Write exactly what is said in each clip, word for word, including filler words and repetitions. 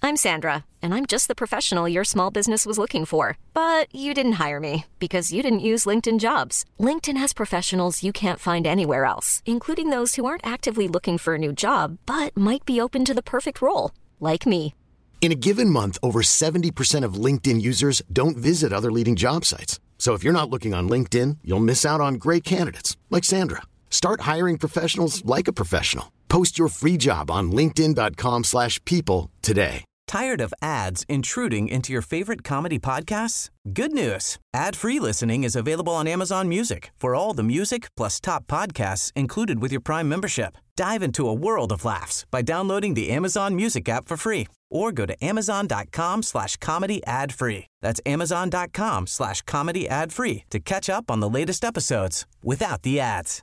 I'm Sandra, and I'm just the professional your small business was looking for. But you didn't hire me because you didn't use LinkedIn Jobs. LinkedIn has professionals you can't find anywhere else, including those who aren't actively looking for a new job, but might be open to the perfect role, like me. In a given month, over seventy percent of LinkedIn users don't visit other leading job sites. So if you're not looking on LinkedIn, you'll miss out on great candidates like Sandra. Start hiring professionals like a professional. Post your free job on linkedin dot com slash people today. Tired of ads intruding into your favorite comedy podcasts? Good news. Ad-free listening is available on Amazon Music for all the music plus top podcasts included with your Prime membership. Dive into a world of laughs by downloading the Amazon Music app for free or go to amazon.com slash comedy ad free. That's amazon.com slash comedy ad free to catch up on the latest episodes without the ads.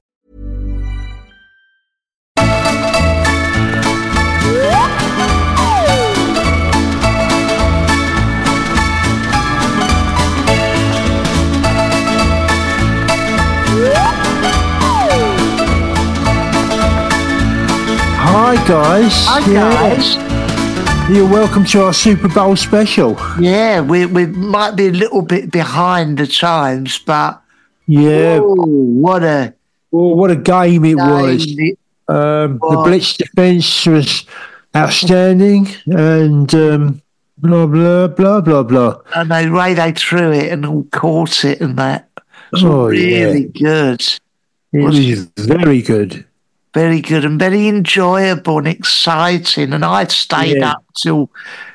Hi guys. Hi guys. Yeah. You're welcome to our Super Bowl special. Yeah, we we might be a little bit behind the times, but yeah, ooh, what a oh, what a game it game was. It um, was. The blitz defense was outstanding, and um, blah blah blah blah blah. And the way they threw it and all caught it, and that was Oh, really yeah. good. It Was- was very good. Very good and very enjoyable and exciting. And I stayed Yeah. up till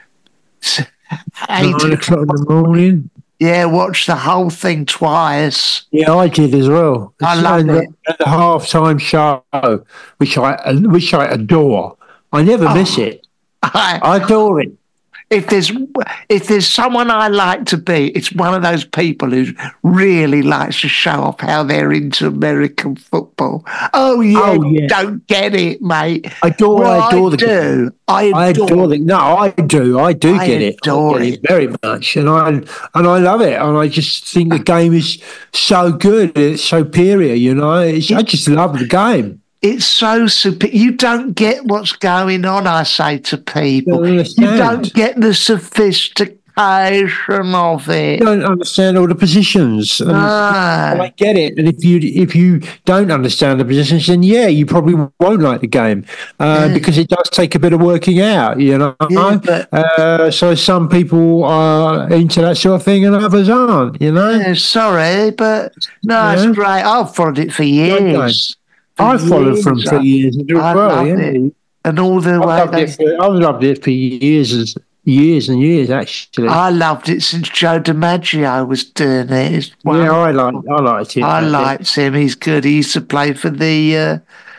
eight Nine o'clock in the morning. Yeah, watched the whole thing twice. Yeah, I did as well. I love and it. the, and the halftime show, which I which I adore. I never Oh. miss it. I, I adore it. if there's if there's someone I like to be, it's one of those people who really likes to show off how they're into American football. Oh yeah, Oh, you yeah. don't get it, mate. I adore. Well, I adore the do. I adore, I adore the no, I do. I do I get it. adore I get it. it very much, and I and I love it. And I just think the game is so good. It's superior. You know, it's, I just love the game. It's so super. You don't get what's going on, I say to people. Don't You understand. don't get the sophistication of it. You don't understand all the positions. And Ah. I get it. And if you if you don't understand the positions, then yeah, you probably won't like the game uh, Yeah. because it does take a bit of working out. You know. Yeah, but- uh, so some people are into that sort of thing, and others aren't. You know. Yeah, sorry, but no, Yeah. it's great. I've followed it for years. For I followed from years. for years as I well. loved Yeah. it. And all the I've way loved, they, it for, I've loved it for years, as- years and years, actually. I loved it since Joe DiMaggio was doing it. It's yeah, wonderful. I like, I liked it. I liked him. He's good. He used to play for the uh,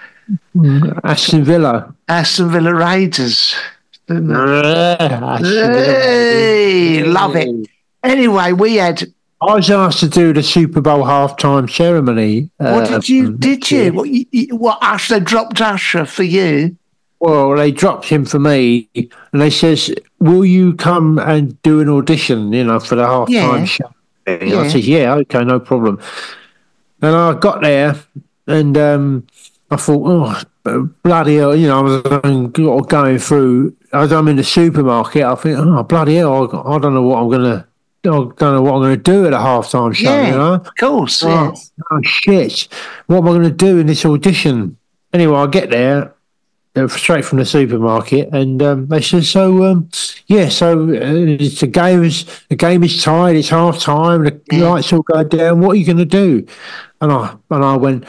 Aston Villa. Aston Villa Raiders. Didn't he? Aston Villa. Hey, love it. Anyway, we had. I was asked to do the Super Bowl halftime ceremony. What uh, did you? Did you? yeah. What? You, you- what? Usher? They dropped Usher for you. Well, they dropped him for me, and they says, "Will you come and do an audition? You know, for the halftime Yeah. show?" And Yeah. I said, "Yeah, okay, no problem." And I got there, and um, I thought, "Oh, bloody hell!" You know, I was going going through. As I'm in the supermarket, I think, "Oh, bloody hell! I, I don't know what I'm gonna." I don't know what I'm going to do at a halftime show. Yeah, You know, of course. oh, Yeah. oh shit! What am I going to do in this audition? Anyway, I get there. uh, straight from the supermarket, and um, they said, "So, um, yeah, so uh, it's- the game is the game is tied. It's half time. The Yeah. lights all go down. What are you going to do?" And I and I went,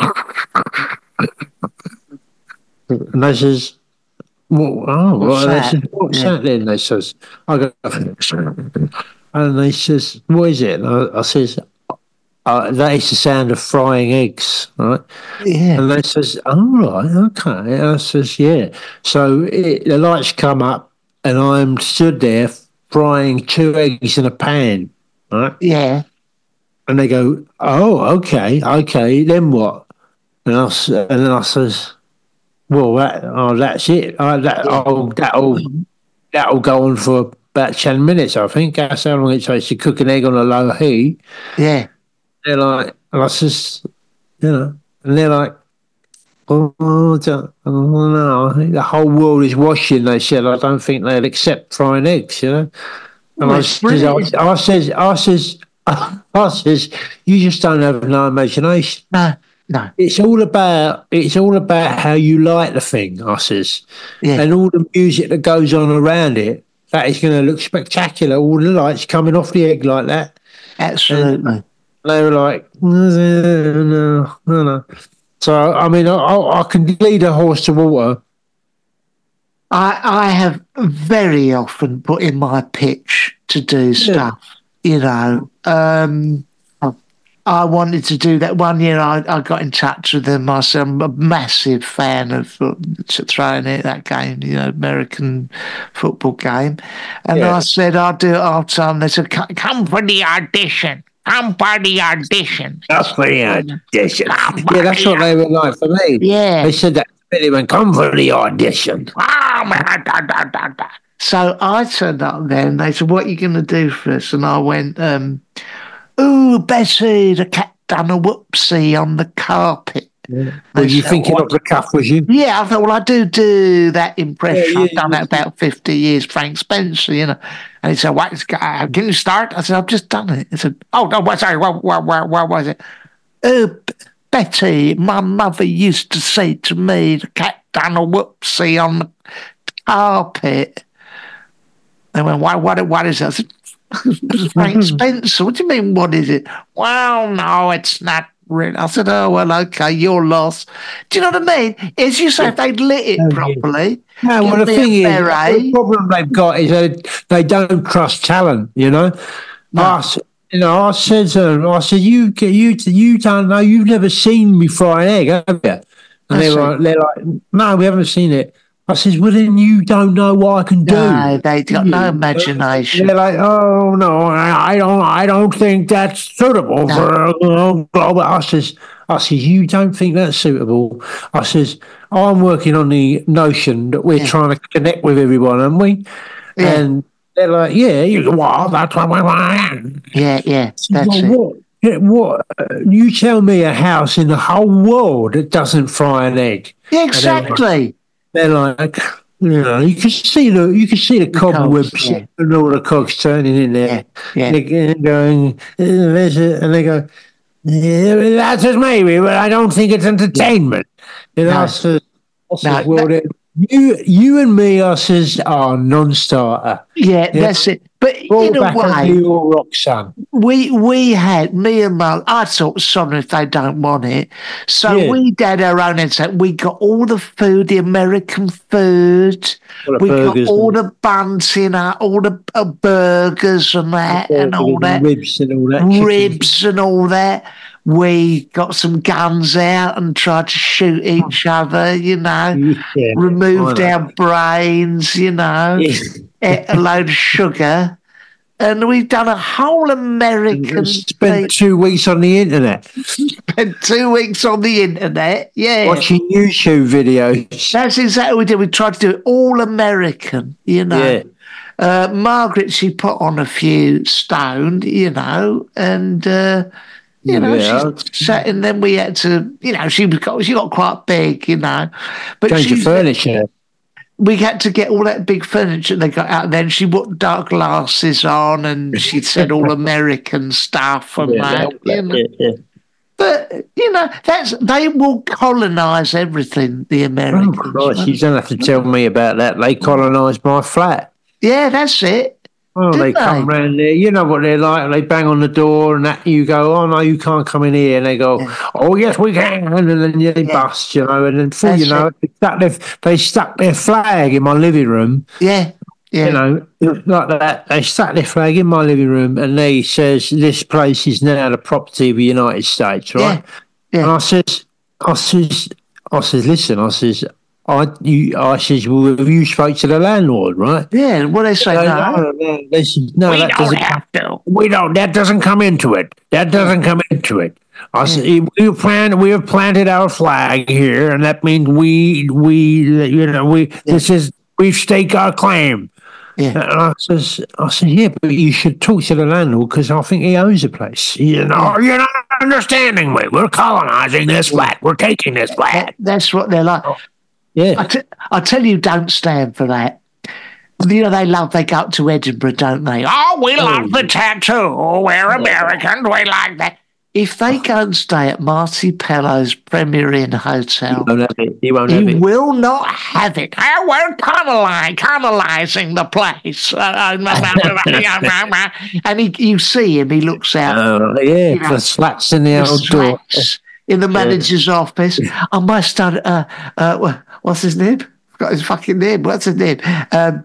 and they says, "Well, oh, What's well," they that? said, "What's Yeah. that?" Then they says, "I go," and they says, "What is it?" And I, I says. Uh, that is the sound of frying eggs, right? Yeah. And they says, "Oh, right, okay." And I says, "Yeah." So it, the lights come up, and I'm stood there frying two eggs in a pan, right? Yeah. And they go, "Oh, okay, okay. Then what?" And I s- and then I says, "Well, that oh, that's it. Uh, that oh, that'll that'll go on for about ten minutes, I think. That's how long it takes to cook an egg on a low heat." Yeah. They're like, and I says, you know, and they're like, oh, I don't, oh no, I think the whole world is washing. They said, I don't think they'll accept frying eggs. You know, and Well, I it's says, brilliant. I, I says, I says, I says, you just don't have no imagination. No, no. It's all about it's all about how you light the thing, I says. Yeah. And all the music that goes on around it, that is going to look spectacular. All the lights coming off the egg like that. Absolutely. And they were like, no, no, no, no. So, I mean, I, I can lead a horse to water. I, I have very often put in my pitch to do stuff, you know. Um, I wanted to do that. One year I, I got in touch with them. I said, I'm a massive fan of uh, throwing it, that game, you know, American football game. And Yeah. I said, I'll do it all the time. They said, come, come for the audition. Come for the audition. That's for the audition. Come for Yeah, that's the what they were like for me. Yeah. They said that to me. They went, come for the audition. So I turned up there and they said, what are you going to do for us? And I went, um, ooh, Bessie, the cat done a whoopsie on the carpet. Yeah. They Were you said, thinking "What?" of the cuff, was you? Yeah, I thought, well, I do do that impression. Yeah, yeah, I've done yeah. that about fifty years, Frank Spencer, you know. And he said, what, can you start? I said, I've just done it. He said, oh, no, what, sorry, what, what, what, what was it? Oh, B- Betty, my mother used to say to me, the cat done a whoopsie on the carpet. They went, what, what, what is that? I said, Frank Spencer. What do you mean, what is it? Well, no, it's not really. I said, oh, well, okay, you're lost. Do you know what I mean? As you say, if they'd lit it Oh, yeah. properly. No, give well, the me a thing is, beret. the problem they've got is that they don't trust talent, you know? No. I, s- you know, I said to them, I said, you, you, you don't know, you've never seen me fry an egg, have you? And I they're see. like, they're like, no, we haven't seen it. I says, well, then you don't know what I can do. No, they got no You- imagination. They're like, oh no, I, I don't, I don't think that's suitable No. for a global. I says, I says, you don't think that's suitable? I says, I'm working on the notion that we're Yeah. trying to connect with everyone, aren't we? Yeah. And they're like, yeah, you go, well, that's what we want. Yeah, yeah, Well, that's it. what? yeah, What? uh, You tell me a house in the whole world that doesn't fry an egg. Yeah, exactly. They're like, you know, you can see the you can see the, cobwebs cogs, yeah. and all the cogs turning in there. Yeah, yeah. They're going, "Uh, there's a-" and they go, yeah, that's just maybe, but I don't think it's entertainment. You know, No. I said, I said, No, well, no. then, you you and me, I says, are non-starter. Yeah, that's it. But Fall in a back on way, your rock, son. we we had me and Mum. I thought, sorry if they don't want it. So Yeah. we did our own insight. We got all the food, the American food. All the We got burgers all and- the buns in our, all the uh, burgers and that, and all that. Ribs and all that. chicken. Ribs and all that. We got some guns out and tried to shoot each other, you know. Yeah, Removed I know. our brains, you know. Yeah. Ate a load of sugar. And we've done a whole American Spent thing. two weeks on the internet Spent two weeks on the internet. Yeah. watching YouTube videos. That's exactly what we did. We tried to do it all American, you know. Yeah. Uh, Margaret, she put on a few stone, you know, and uh, you know, Yeah. she sat, and then we had to, you know, she got she got quite big, you know, but Change your she, furniture. we had to get all that big furniture they got out. Then she put dark glasses on, and she said all American stuff and that. You know. yeah, yeah. But you know, that's they will colonize everything. The Oh, Americans. Christ, you don't have to tell me about that. They colonised my flat. Yeah, that's it. Oh, Did they come they? round there. You know what they're like. They bang on the door and that you go, oh, no, you can't come in here. And they go, oh, yes, we can. And then they Yeah. bust, you know. And then before you That's know it. it, they stuck, their, they stuck their flag in my living room. Yeah, yeah. You know, like that. They stuck their flag in my living room and they says, this place is now the property of the United States, right? Yeah, yeah. And I says, I says, I says, listen, I says, I, you, I says, well, have you spoke to the landlord, right? Yeah, what they say No, now? no, no, they said, no, We that don't doesn't have to. we don't. That doesn't come into it. That doesn't come into it. I said we plan. We have planted our flag here, and that means we we you know we this is we stake our claim. Yeah. And I says, I said, yeah, but you should talk to the landlord because I think he owns the place. You know, you're not understanding me. We're colonising this flat. We're taking this flat. That's what they're like. Yeah. I, t- I tell you, don't stand for that. You know, they love, they go up to Edinburgh, don't they? Oh, we love the tattoo. We're Americans. We like that. If they go and stay at Marty Pello's Premier Inn Hotel, He won't have it. He won't he have it. will not have it. Oh, we're colonizing, colonizing the place. And he, you see him, he looks out. Oh, yeah, You know, the slats in the the outdoor. slats in the manager's office. I must have, uh, uh, wha- what's his name? Forgot his fucking name. What's his name? Um,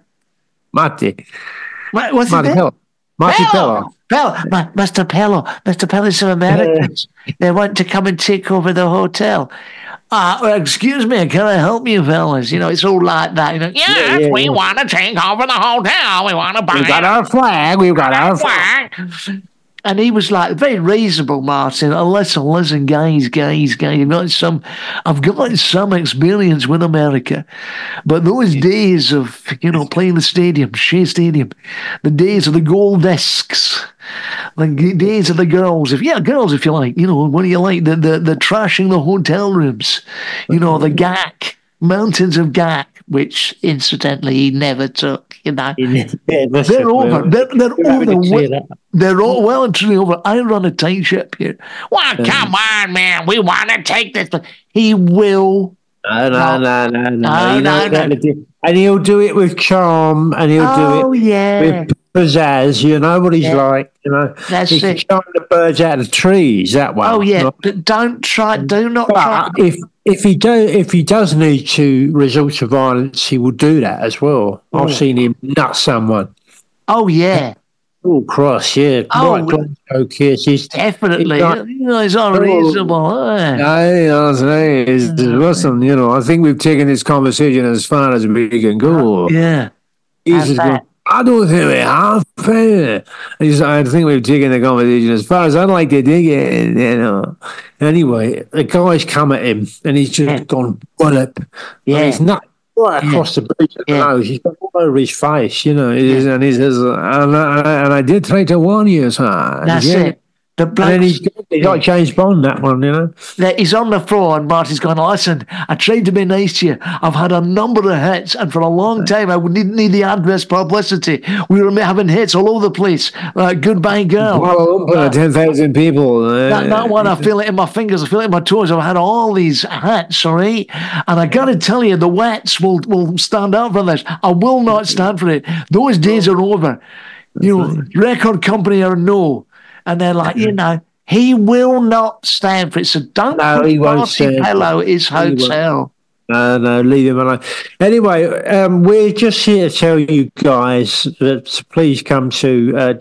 Marty. what- what's his Marty name? Pello. Marty Pello. Pello, Ma- Mister Pello, Mister Pello, some Americans. They want to come and take over the hotel. Uh, well, excuse me, can I help you, fellas? You know, it's all like that. You know, yes, Yeah, yeah, we yeah. want to take over the hotel. We want to buy We've got it. our flag. We've got our flag. Flag. And he was like very reasonable, Martin. Oh, listen, listen, guys, guys, guys. I've got some, I've got some experience with America, but those days of you know playing the stadium, Shea Stadium, the days of the gold discs, the g- days of the girls. If yeah, girls, if you like, you know, what do you like? The the the trashing the hotel rooms, you know, the G A C, mountains of G A C, which incidentally he never took. You know. Yeah, that's They're it, over. well, They're, they're you're having over. to clear that. They're all well and truly over. I run a tight ship here. Well, come on, man. We want to take this. But he will. No, no, no, no, no. No, You know no, exactly no. do- And he'll do it with charm, and he'll Oh, do it yeah. with pizzazz. You know what he's Yeah. like. You know, That's he can it. charm the birds out of the trees that way. Oh, yeah. Right? But don't try. Do not try. But if if he do if he does need to resort to violence, he will do that as well. Oh. I've seen him nut someone. Oh, yeah. Oh, cross, yeah. Oh, Right, Glasgow kiss. He's Definitely. He's like- You know, it's unreasonable. eh? I, I was saying, is, listen, you know, I think we've taken this conversation as far as we can go. Yeah. He's How's just that? going, I don't think we have fair. He's, I think we've taken the conversation as far as I'd like to dig it, you know. Anyway, the guy's come at him and he's just Yeah. gone wallop. Yeah. And he's not right across the bridge at the Yeah. nose. He's got all over his face, you know. He is- And he says, and I, and I did try to warn you, sir. That's Yeah. it. The And then he's, bloke. he's like James Bond, that one, you know. That he's on the floor and Marty's going, listen, I tried to be nice to you. I've had a number of hits and for a long time I didn't need the adverse publicity. We were having hits all over the place. Uh, Goodbye Girl. Kuala Lumpur, ten thousand people. Uh, That, that one, I feel it in my fingers, I feel it in my toes. I've had all these hats, all right? And I got to tell you, the Wets will, will stand out for this. I will not stand for it. Those days are over. You know, record company or no. And they're like, you know, he will not stand for it. So don't No, put he won't Marty stand for Pello at his He won't. hotel. No, no, leave him alone. Anyway, um, we're just here to tell you guys that please come to uh,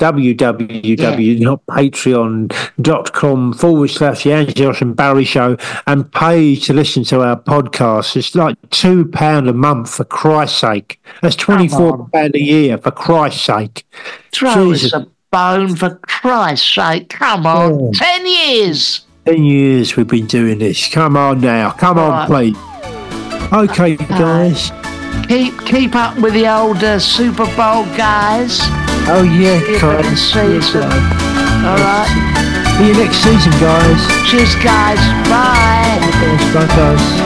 www.patreon.com forward slash the Angie Josh and Barry Show and pay to listen to our podcast. It's like two pounds a month, for Christ's sake. That's twenty-four pounds a year, for Christ's sake. Throw Jesus. us a bone, for Christ's sake. Come on. Oh. Ten years. Ten years we've been doing this. Come on now. Come on, Right. please. Okay, guys. Keep keep up with the old uh, Super Bowl guys. Oh, yeah, See if I can guys. see Yes, some. uh, All right. See you next season, guys. Cheers, guys. Bye. Bye, guys.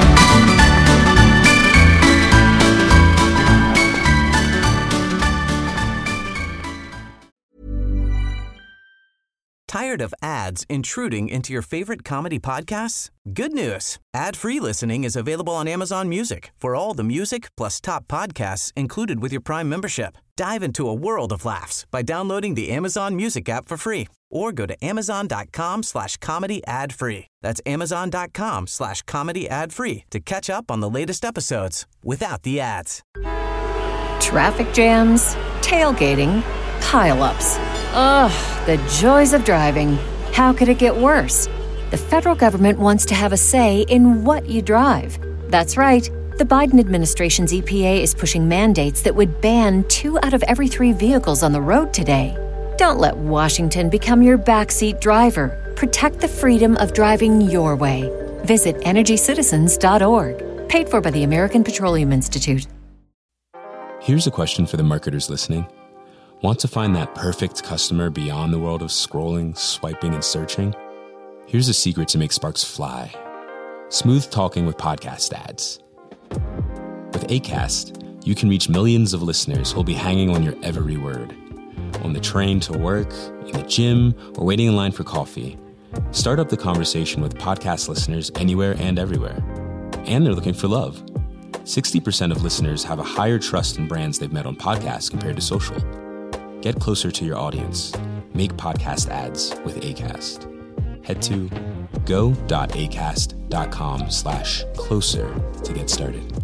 Tired of ads intruding into your favorite comedy podcasts? Good news. Ad-free listening is available on Amazon Music for all the music plus top podcasts included with your Prime membership. Dive into a world of laughs by downloading the Amazon Music app for free or go to amazon.com slash comedy ad free. That's amazon.com slash comedy ad free to catch up on the latest episodes without the ads. Traffic jams, tailgating, pileups. Ugh, the joys of driving. How could it get worse? The federal government wants to have a say in what you drive. That's right. The Biden administration's E P A is pushing mandates that would ban two out of every three vehicles on the road today. Don't let Washington become your backseat driver. Protect the freedom of driving your way. Visit energy citizens dot org. Paid for by the American Petroleum Institute. Here's a question for the marketers listening. Want to find that perfect customer beyond the world of scrolling, swiping, and searching? Here's a secret to make sparks fly. Smooth talking with podcast ads. With Acast, you can reach millions of listeners who'll be hanging on your every word. On the train to work, in the gym, or waiting in line for coffee. Start up the conversation with podcast listeners anywhere and everywhere. And they're looking for love. sixty percent of listeners have a higher trust in brands they've met on podcasts compared to social. Get closer to your audience. Make podcast ads with Acast. Head to go.acast.com slash closer to get started.